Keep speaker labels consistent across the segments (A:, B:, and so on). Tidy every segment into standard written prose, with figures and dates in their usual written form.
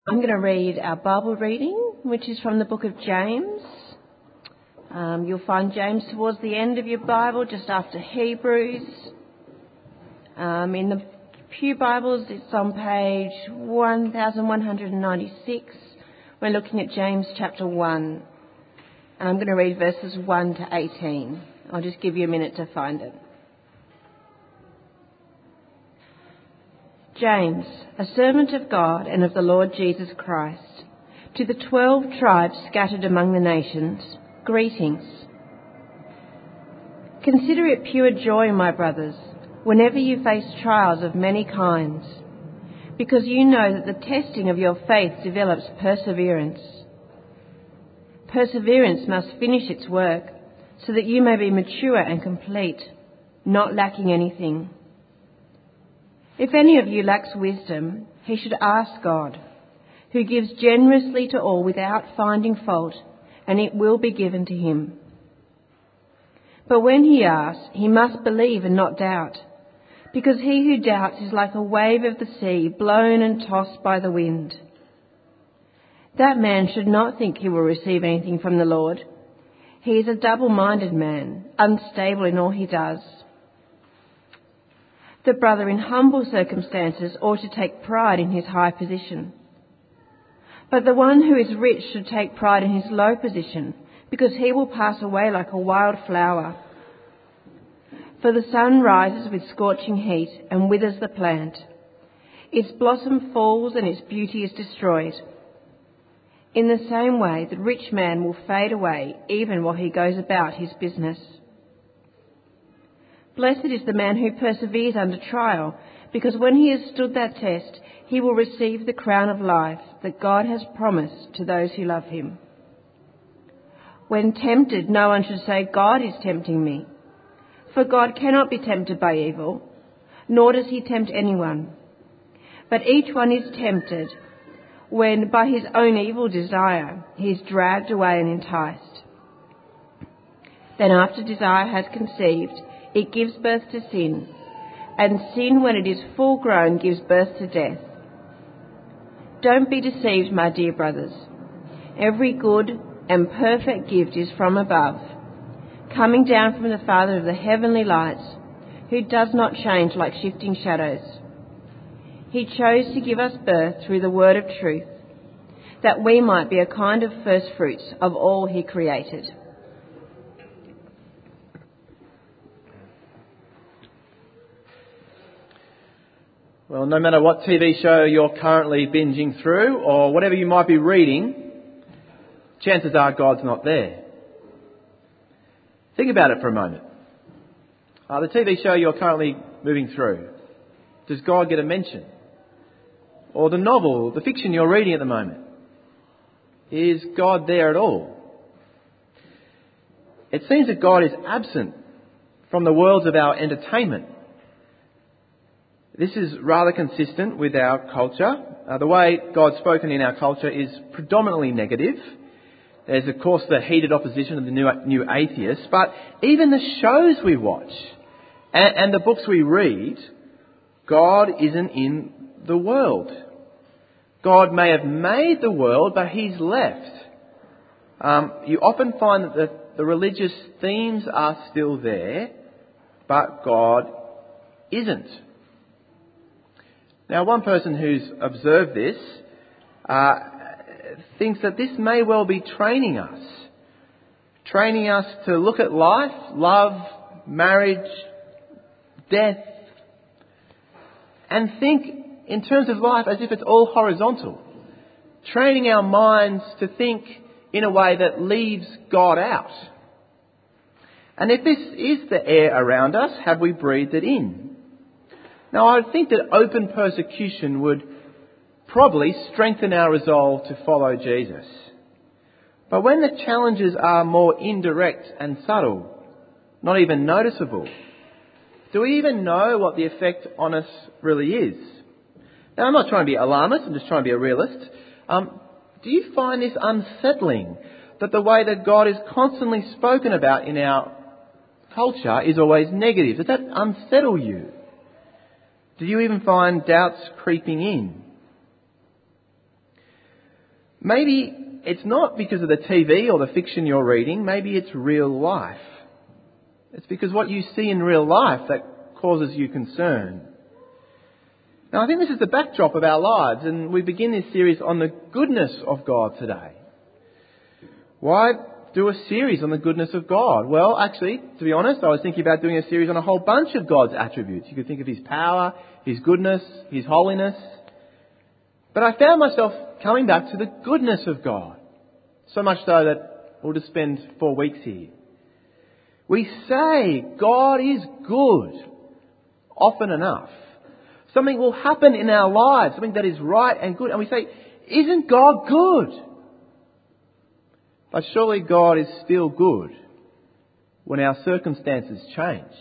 A: I'm going to read our Bible reading, which is from the book of James. You'll find James towards the end of your Bible, just after Hebrews. In the Pew Bibles, it's on page 1196. We're looking at James chapter 1. And I'm going to read verses 1 to 18. I'll just give you a minute to find it. James, a servant of God and of the Lord Jesus Christ, to the 12 tribes scattered among the nations, greetings. Consider it pure joy, my brothers, whenever you face trials of many kinds, because you know that the testing of your faith develops perseverance. Perseverance must finish its work, so that you may be mature and complete, not lacking anything. If any of you lacks wisdom, he should ask God, who gives generously to all without finding fault, and it will be given to him. But when he asks, he must believe and not doubt, because he who doubts is like a wave of the sea, blown and tossed by the wind. That man should not think he will receive anything from the Lord. He is a double-minded man, unstable in all he does. The brother in humble circumstances ought to take pride in his high position. But the one who is rich should take pride in his low position, because he will pass away like a wild flower. For the sun rises with scorching heat and withers the plant. Its blossom falls and its beauty is destroyed. In the same way, the rich man will fade away even while he goes about his business. Blessed is the man who perseveres under trial, because when he has stood that test, he will receive the crown of life that God has promised to those who love him. When tempted, no one should say, God is tempting me. For God cannot be tempted by evil, nor does he tempt anyone. But each one is tempted when, by his own evil desire, he is dragged away and enticed. Then after desire has conceived, it gives birth to sin, and sin, when it is full grown, gives birth to death. Don't be deceived, my dear brothers. Every good and perfect gift is from above, coming down from the Father of the heavenly lights, who does not change like shifting shadows. He chose to give us birth through the word of truth, that we might be a kind of first fruits of all he created.
B: Well, no matter what TV show you're currently binging through or whatever you might be reading, chances are God's not there. Think about it for a moment. The TV show you're currently moving through, does God get a mention? Or the novel, the fiction you're reading at the moment, is God there at all? It seems that God is absent from the worlds of our entertainment. This is rather consistent with our culture. The way God's spoken in our culture is predominantly negative. There's, of course, the heated opposition of the new atheists, but even the shows we watch and the books we read, God isn't in the world. God may have made the world, but he's left. You often find that the religious themes are still there, but God isn't. Now, one person who's observed this thinks that this may well be training us to look at life, love, marriage, death, and think in terms of life as if it's all horizontal, training our minds to think in a way that leaves God out. And if this is the air around us, have we breathed it in? Now, I would think that open persecution would probably strengthen our resolve to follow Jesus. But when the challenges are more indirect and subtle, not even noticeable, do we even know what the effect on us really is? Now, I'm not trying to be alarmist, I'm just trying to be a realist. Do you find this unsettling, that the way that God is constantly spoken about in our culture is always negative? Does that unsettle you? Do you even find doubts creeping in? Maybe it's not because of the TV or the fiction you're reading. Maybe it's real life. It's because what you see in real life that causes you concern. Now, I think this is the backdrop of our lives, and we begin this series on the goodness of God today. Why do a series on the goodness of God? Well, actually, to be honest, I was thinking about doing a series on a whole bunch of God's attributes. You could think of His power, His goodness, His holiness. But I found myself coming back to the goodness of God. So much so that we'll just spend 4 weeks here. We say God is good often enough. Something will happen in our lives, something that is right and good. And we say, isn't God good? But surely God is still good when our circumstances change.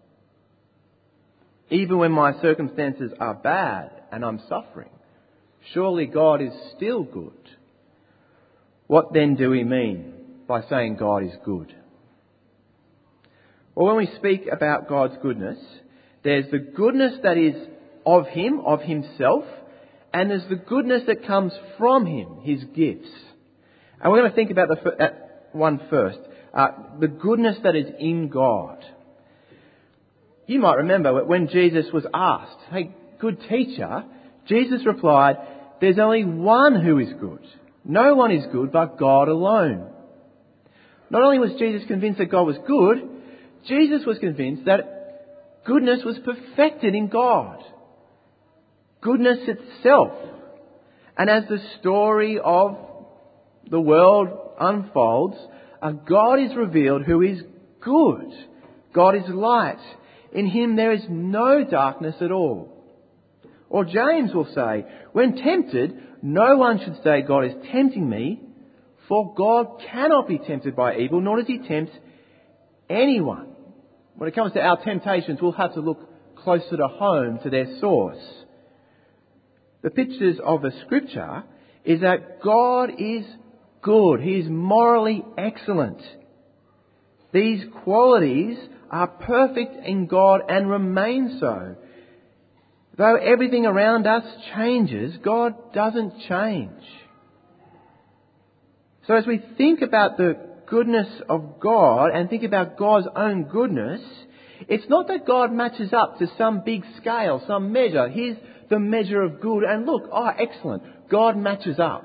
B: Even when my circumstances are bad and I'm suffering, surely God is still good. What then do we mean by saying God is good? Well, when we speak about God's goodness, there's the goodness that is of Him, of Himself, and there's the goodness that comes from Him, His gifts. And we're going to think about that one first, the goodness that is in God. You might remember when Jesus was asked, "Hey, good teacher," Jesus replied, "There's only one who is good. No one is good but God alone." Not only was Jesus convinced that God was good, Jesus was convinced that goodness was perfected in God. Goodness itself. And as the story of the world unfolds, a God is revealed who is good. God is light. In Him there is no darkness at all. Or James will say, when tempted, no one should say, God is tempting me, for God cannot be tempted by evil, nor does He tempt anyone. When it comes to our temptations, we'll have to look closer to home, to their source. The pictures of the Scripture is that God is good. He is morally excellent. These qualities are perfect in God and remain so. Though everything around us changes, God doesn't change. So as we think about the goodness of God and think about God's own goodness, it's not that God matches up to some big scale, some measure. Here's the measure of good, and look, excellent. God matches up.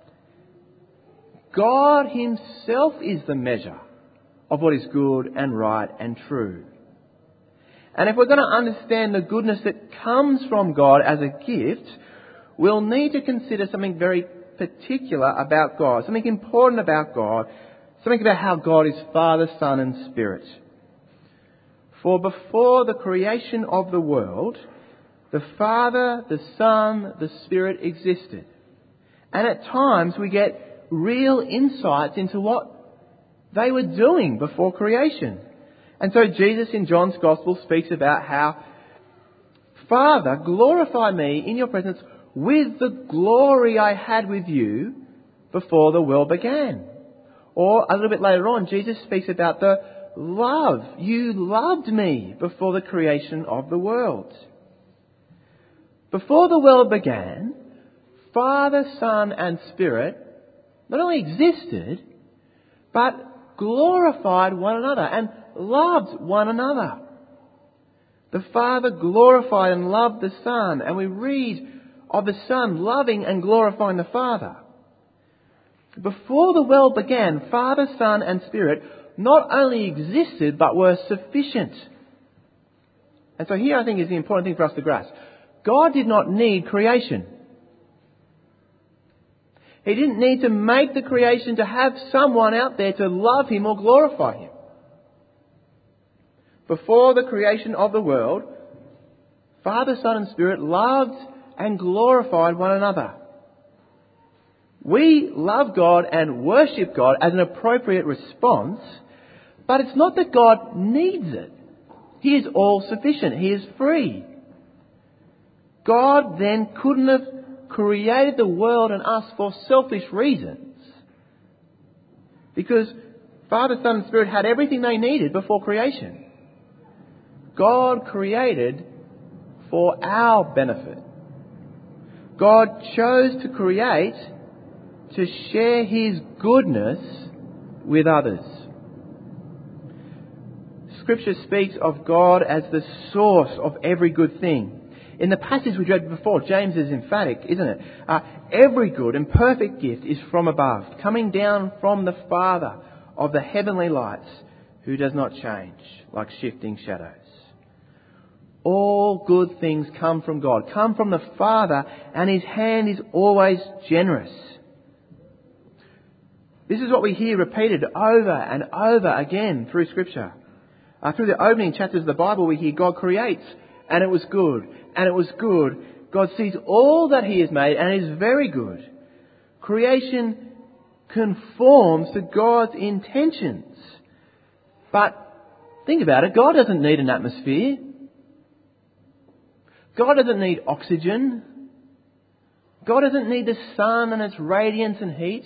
B: God Himself is the measure of what is good and right and true. And if we're going to understand the goodness that comes from God as a gift, we'll need to consider something very particular about God, something important about God, something about how God is Father, Son and Spirit. For before the creation of the world, the Father, the Son, the Spirit existed. And at times we get real insights into what they were doing before creation. And so Jesus in John's Gospel speaks about how, Father, glorify me in your presence with the glory I had with you before the world began. Or a little bit later on, Jesus speaks about the love. You loved me before the creation of the world. Before the world began, Father, Son and Spirit not only existed, but glorified one another and loved one another. The Father glorified and loved the Son, and we read of the Son loving and glorifying the Father. Before the world began, Father, Son and Spirit not only existed, but were sufficient. And so here I think is the important thing for us to grasp. God did not need creation. He didn't need to make the creation to have someone out there to love Him or glorify Him. Before the creation of the world, Father, Son and Spirit loved and glorified one another. We love God and worship God as an appropriate response, but it's not that God needs it. He is all sufficient. He is free. God then couldn't have created the world and us for selfish reasons, because Father, Son and Spirit had everything they needed before creation. God created for our benefit. God chose to create to share His goodness with others. Scripture speaks of God as the source of every good thing. In the passage we read before, James is emphatic, isn't it? Every good and perfect gift is from above, coming down from the Father of the heavenly lights, who does not change like shifting shadows. All good things come from God, come from the Father, and His hand is always generous. This is what we hear repeated over and over again through Scripture. Through the opening chapters of the Bible, we hear God creates, and it was good, and it was good. God sees all that He has made, and it is very good. Creation conforms to God's intentions. But think about it, God doesn't need an atmosphere. God doesn't need oxygen. God doesn't need the sun and its radiance and heat.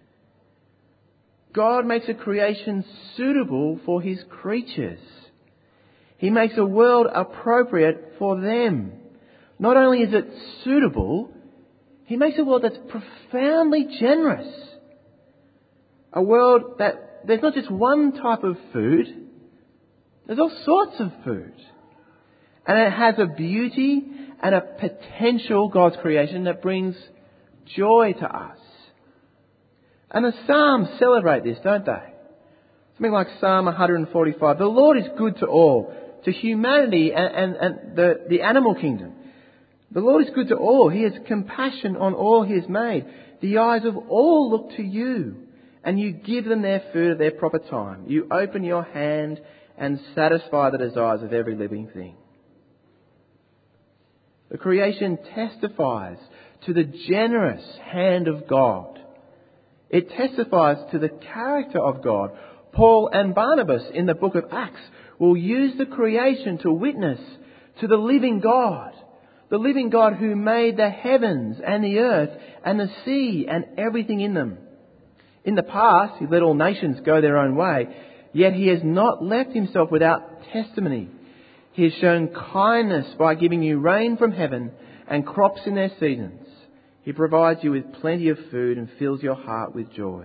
B: God makes a creation suitable for His creatures. He makes a world appropriate for them. Not only is it suitable, He makes a world that's profoundly generous. A world that there's not just one type of food, there's all sorts of food. And it has a beauty and a potential, God's creation, that brings joy to us. And the Psalms celebrate this, don't they? Something like Psalm 145. The Lord is good to all, to humanity and the animal kingdom. The Lord is good to all. He has compassion on all He has made. The eyes of all look to You, and You give them their food at their proper time. You open Your hand and satisfy the desires of every living thing. The creation testifies to the generous hand of God. It testifies to the character of God. Paul and Barnabas in the book of Acts will use the creation to witness to the living God who made the heavens and the earth and the sea and everything in them. In the past, He let all nations go their own way, yet He has not left Himself without testimony. He has shown kindness by giving you rain from heaven and crops in their seasons. He provides you with plenty of food and fills your heart with joy.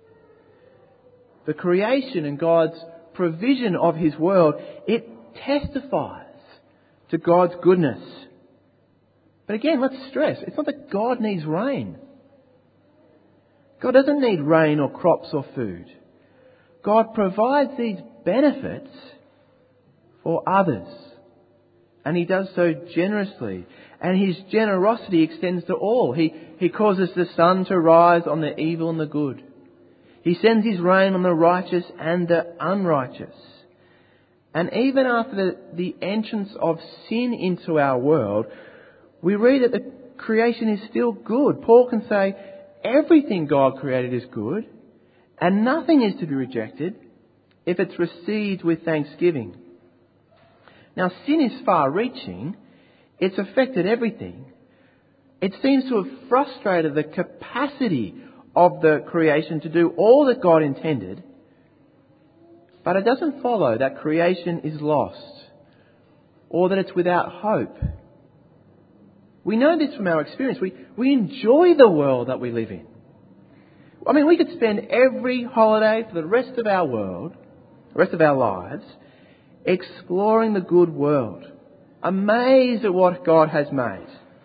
B: The creation and God's provision of His world, it testifies to God's goodness. But again, let's stress, it's not that God needs rain. God doesn't need rain or crops or food. God provides these benefits for others. And He does so generously. And His generosity extends to all. He causes the sun to rise on the evil and the good. He sends His rain on the righteous and the unrighteous. And even after the entrance of sin into our world, we read that the creation is still good. Paul can say everything God created is good, and nothing is to be rejected if it's received with thanksgiving. Now, sin is far-reaching. It's affected everything. It seems to have frustrated the capacity of the creation to do all that God intended. But it doesn't follow that creation is lost or that it's without hope. We know this from our experience. We enjoy the world that we live in. I mean, we could spend every holiday for the rest of our world, the rest of our lives, exploring the good world, amazed at what God has made.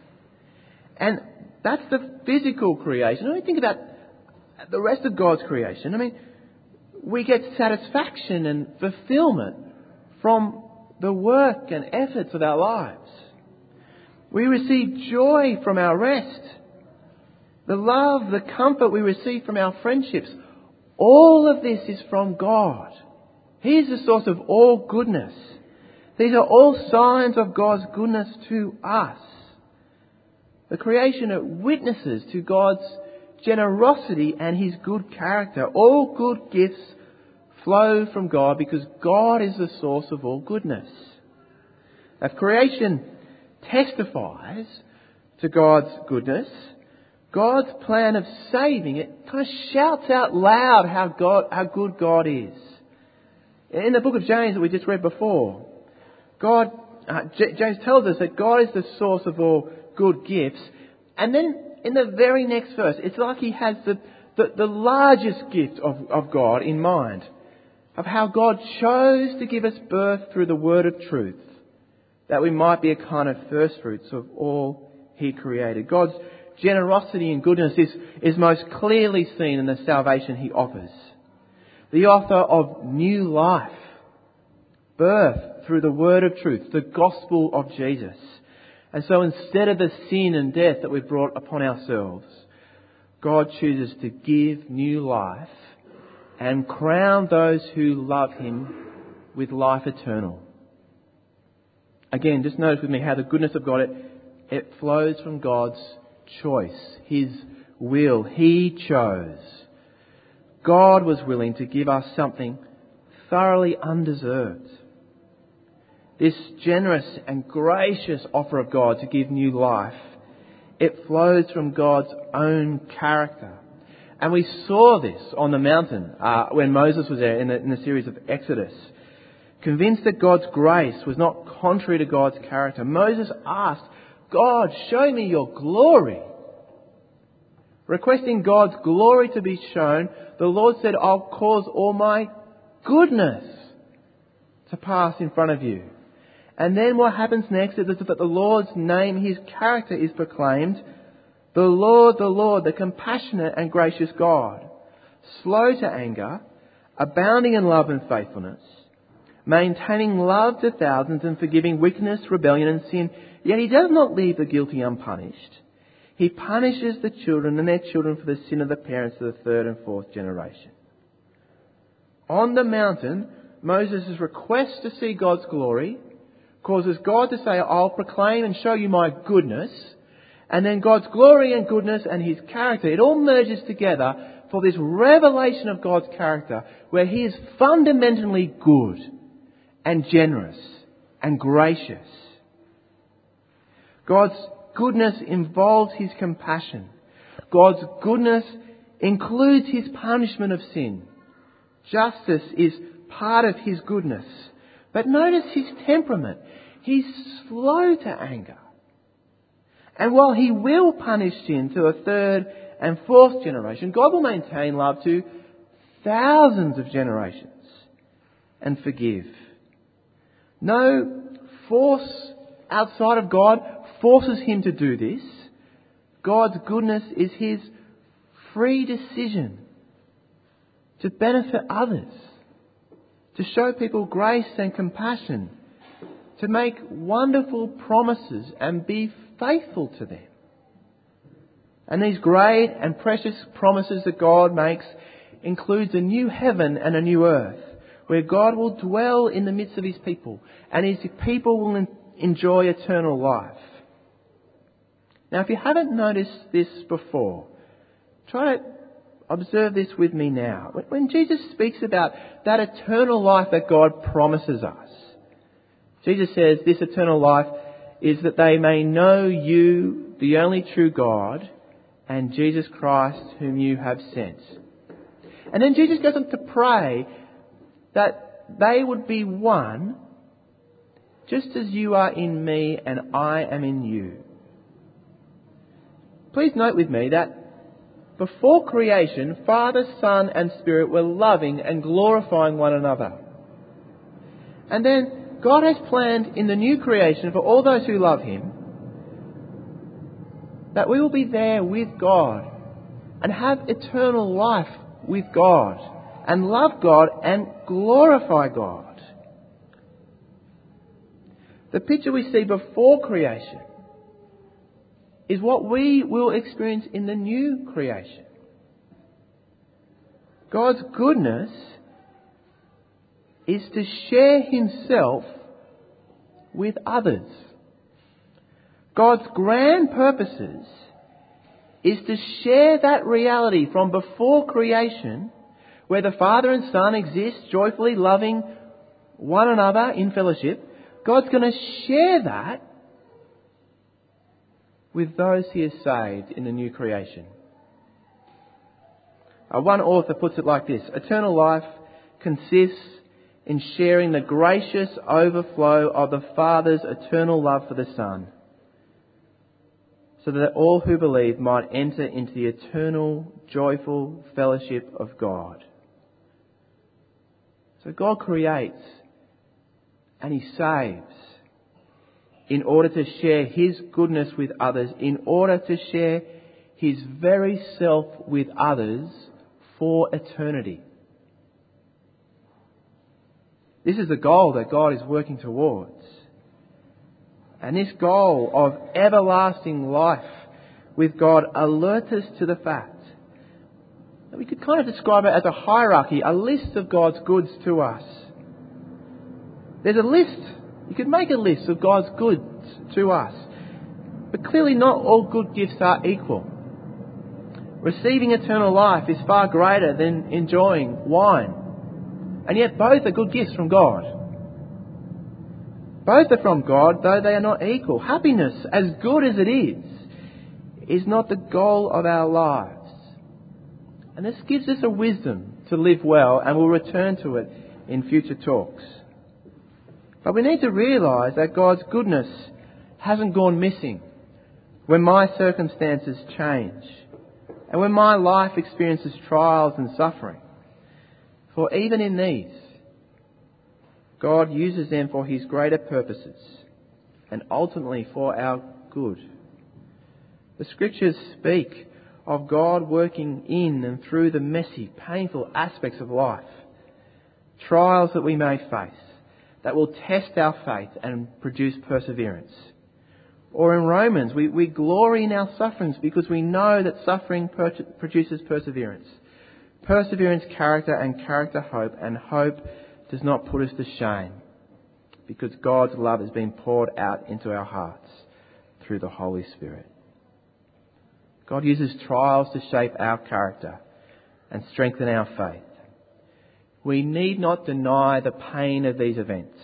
B: And that's the physical creation. When we think about the rest of God's creation, I mean, we get satisfaction and fulfillment from the work and efforts of our lives. We receive joy from our rest. The love, the comfort we receive from our friendships. All of this is from God. He is the source of all goodness. These are all signs of God's goodness to us. The creation witnesses to God's generosity and His good character. All good gifts flow from God because God is the source of all goodness. If creation testifies to God's goodness, God's plan of saving it kind of shouts out loud how good God is. In the book of James that we just read before, James tells us that God is the source of all good gifts. And then in the very next verse, it's like he has the largest gift of God in mind, of how God chose to give us birth through the word of truth, that we might be a kind of first fruits of all he created. God's generosity and goodness is most clearly seen in the salvation he offers. The offer of new life, birth through the word of truth, the gospel of Jesus. And so instead of the sin and death that we've brought upon ourselves, God chooses to give new life and crown those who love him with life eternal. Again, just notice with me how the goodness of God, it flows from God's choice, his will. He chose. God was willing to give us something thoroughly undeserved. This generous and gracious offer of God to give new life, it flows from God's own character. And we saw this on the mountain when Moses was there in the series of Exodus. Convinced that God's grace was not contrary to God's character, Moses asked, God, show me your glory. Requesting God's glory to be shown, the Lord said, I'll cause all my goodness to pass in front of you. And then what happens next is that the Lord's name, his character is proclaimed. The Lord, the compassionate and gracious God, slow to anger, abounding in love and faithfulness, maintaining love to thousands and forgiving wickedness, rebellion and sin. Yet he does not leave the guilty unpunished. He punishes the children and their children for the sin of the parents to the third and fourth generation. On the mountain, Moses' request to see God's glory causes God to say, I'll proclaim and show you my goodness. And then God's glory and goodness and his character, it all merges together for this revelation of God's character where he is fundamentally good and generous and gracious. God's goodness involves his compassion. God's goodness includes his punishment of sin. Justice is part of his goodness. But notice his temperament. He's slow to anger. And while he will punish sin to a third and fourth generation, God will maintain love to thousands of generations and forgive. No force outside of God forces him to do this. God's goodness is his free decision to benefit others, to show people grace and compassion, to make wonderful promises and be faithful to them. And these great and precious promises that God makes includes a new heaven and a new earth where God will dwell in the midst of his people and his people will enjoy eternal life. Now, if you haven't noticed this before, try to observe this with me now. When Jesus speaks about that eternal life that God promises us, Jesus says this eternal life is that they may know you, the only true God, and Jesus Christ whom you have sent. And then Jesus goes on to pray that they would be one, just as you are in me and I am in you. Please note with me that before creation, Father, Son and Spirit were loving and glorifying one another. And then God has planned in the new creation for all those who love him that we will be there with God and have eternal life with God and love God and glorify God. The picture we see before creation is what we will experience in the new creation. God's goodness is to share himself with others. God's grand purposes is to share that reality from before creation, where the Father and Son exist joyfully loving one another in fellowship. God's going to share that with those he has saved in the new creation. One author puts it like this: eternal life consists in sharing the gracious overflow of the Father's eternal love for the Son. so that all who believe might enter into the eternal, joyful fellowship of God. So God creates and He saves in order to share His goodness with others, in order to share His very self with others for eternity. This is the goal that God is working towards. And this goal of everlasting life with God alerts us to the fact that we could kind of describe it as a hierarchy, a list of God's goods to us. There's a list. You could make a list of God's goods to us. But clearly not all good gifts are equal. Receiving eternal life is far greater than enjoying wine. And yet both are good gifts from God. Both are from God, though they are not equal. Happiness, as good as it is not the goal of our lives. And this gives us a wisdom to live well, and we'll return to it in future talks. But we need to realise that God's goodness hasn't gone missing when my circumstances change and when my life experiences trials and suffering. For even in these, God uses them for His greater purposes and ultimately for our good. The Scriptures speak of God working in and through the messy, painful aspects of life, trials that we may face that will test our faith and produce perseverance. Or in Romans, we glory in our sufferings because we know that suffering produces perseverance. Perseverance, character, and character, hope, and hope does not put us to shame because God's love has been poured out into our hearts through the Holy Spirit. God uses trials to shape our character and strengthen our faith. We need not deny the pain of these events,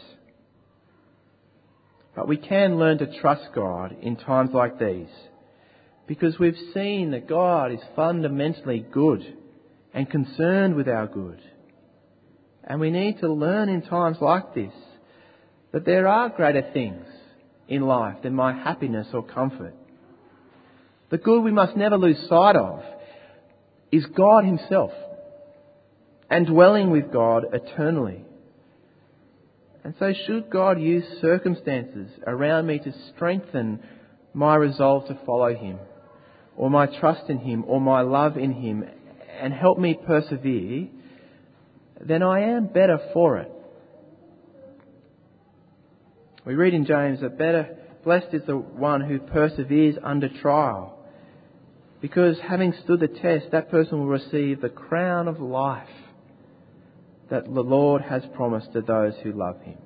B: but we can learn to trust God in times like these because we've seen that God is fundamentally good and concerned with our good. And we need to learn in times like this that there are greater things in life than my happiness or comfort. The good we must never lose sight of is God Himself and dwelling with God eternally. And so should God use circumstances around me to strengthen my resolve to follow Him, or my trust in Him, or my love in Him, and help me persevere, then I am better for it. We read in James that blessed is the one who perseveres under trial, because having stood the test, that person will receive the crown of life that the Lord has promised to those who love Him.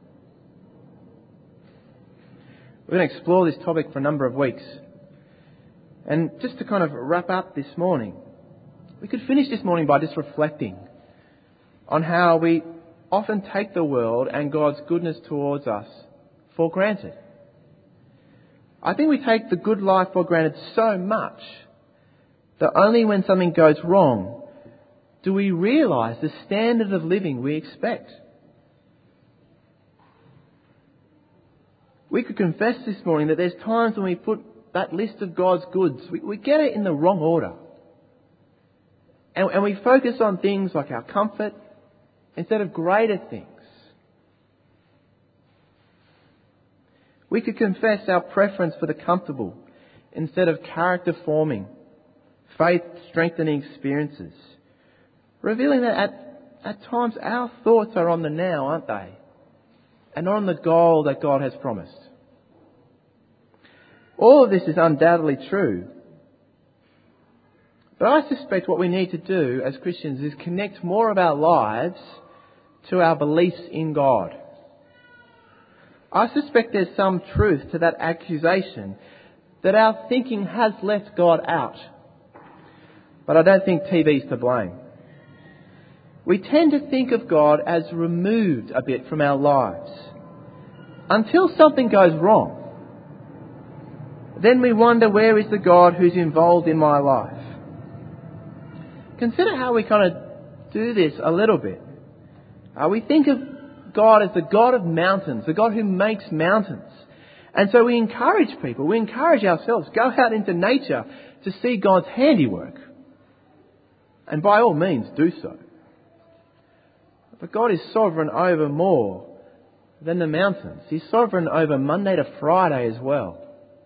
B: We're going to explore this topic for a number of weeks. And just to kind of wrap up this morning, we could finish this morning by just reflecting on how we often take the world and God's goodness towards us for granted. I think we take the good life for granted so much that only when something goes wrong do we realise the standard of living we expect. We could confess this morning that there's times when we put that list of God's goods, we get it in the wrong order. And we focus on things like our comfort instead of greater things. We could confess our preference for the comfortable instead of character-forming, faith-strengthening experiences, revealing that at times our thoughts are on the now, aren't they? And not on the goal that God has promised. All of this is undoubtedly true. But I suspect what we need to do as Christians is connect more of our lives to our beliefs in God. I suspect there's some truth to that accusation that our thinking has left God out. But I don't think TV's to blame. We tend to think of God as removed a bit from our lives. Until something goes wrong, then we wonder, where is the God who's involved in my life? Consider how we kind of do this a little bit. We think of God as the God of mountains, the God who makes mountains. And so we encourage people, we encourage ourselves, go out into nature to see God's handiwork. And by all means do so. But God is sovereign over more than the mountains. He's sovereign over Monday to Friday as well.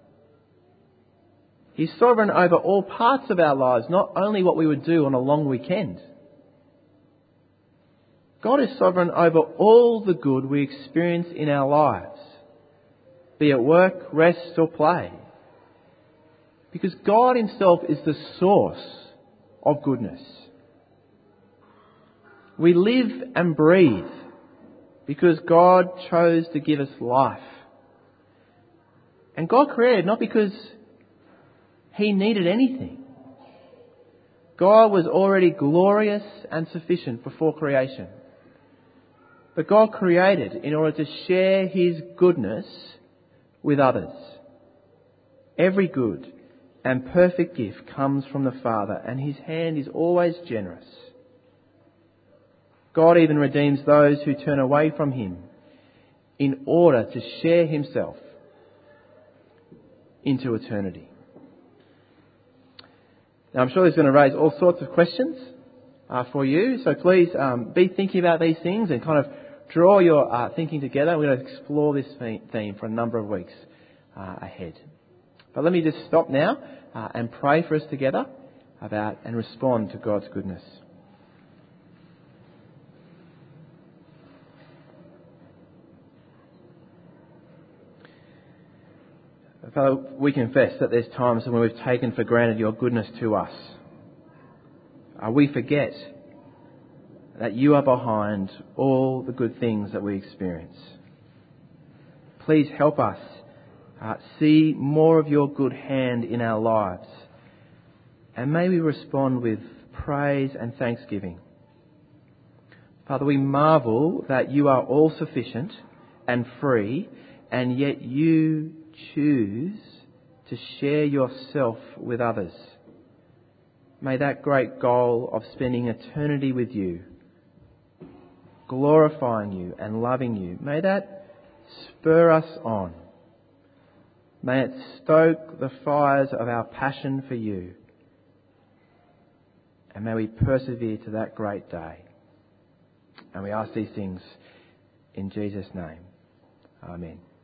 B: He's sovereign over all parts of our lives, not only what we would do on a long weekend. God is sovereign over all the good we experience in our lives, be it work, rest or play. Because God Himself is the source of goodness. We live and breathe because God chose to give us life. And God created not because He needed anything. God was already glorious and sufficient before creation. But God created in order to share His goodness with others. Every good and perfect gift comes from the Father, and His hand is always generous. God even redeems those who turn away from Him in order to share Himself into eternity. Now, I'm sure this is going to raise all sorts of questions for you, so please be thinking about these things and kind of draw your thinking together. We're going to explore this theme for a number of weeks ahead. But let me just stop now and pray for us together about and respond to God's goodness. Father, we confess that there's times when we've taken for granted your goodness to us. We forget that you are behind all the good things that we experience. Please help us see more of your good hand in our lives, and may we respond with praise and thanksgiving. Father, we marvel that you are all sufficient and free, and yet you choose to share yourself with others. May that great goal of spending eternity with you, glorifying you and loving you, may that spur us on. May it stoke the fires of our passion for you. And may we persevere to that great day. And we ask these things in Jesus' name. Amen.